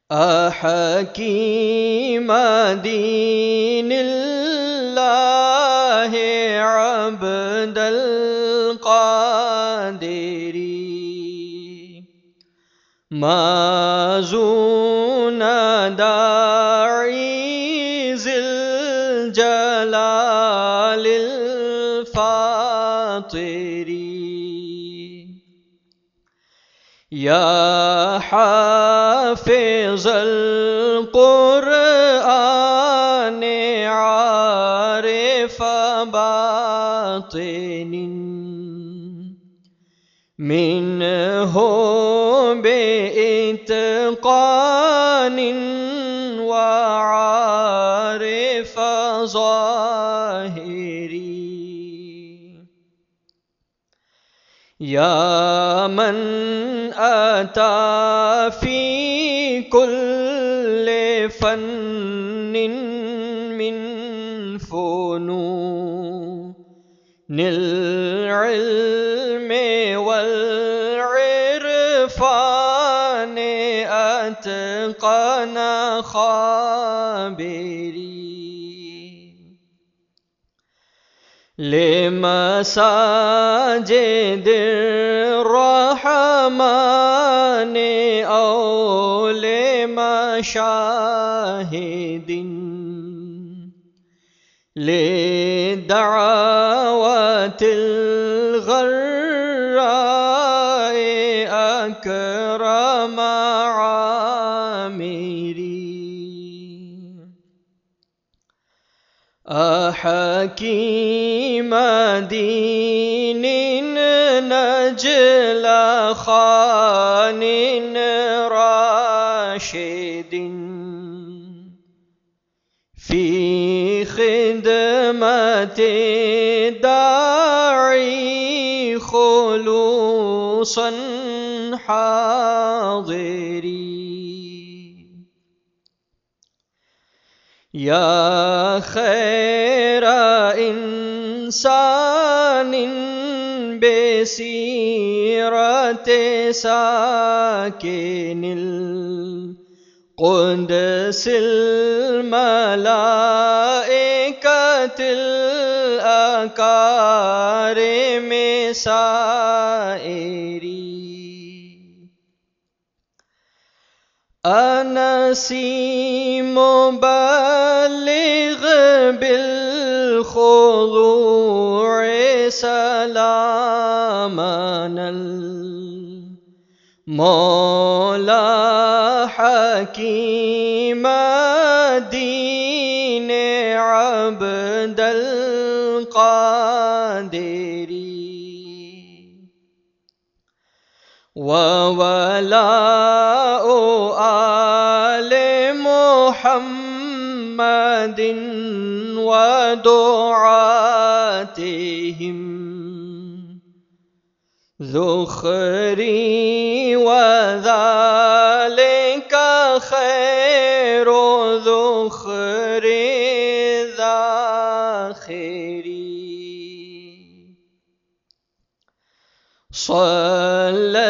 أحكيم دين الله عبد القادر مازون داعي ذي الجلال الفاطر يا حافظ القرآن عارف باطن منه بإتقان وعارف ظاهري يا من أتى في كل فن من فنون العلم والعرفان أتقن خابري لمساجد الرحمن أو لمشاهد للدعوات الغراء أكرم عامري أحكيم دين نجل خان راشد في خدمة الداعي خلوصا حاضري يا خير إنسان بسيرة ساكن القدس الملائكة الأكارم سائري أنسي مبلغ بالخضوع سلامنا المولى حكيم دين عبد القادر وولاء آل محمد ودعاتهم ذخري وذلك خير ذخر ذاخري صلى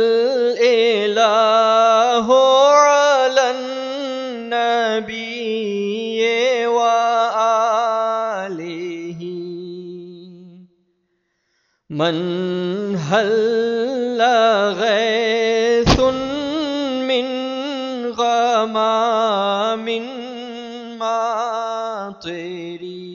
الإله على النبي وآله من هل غيث من غمام ماطري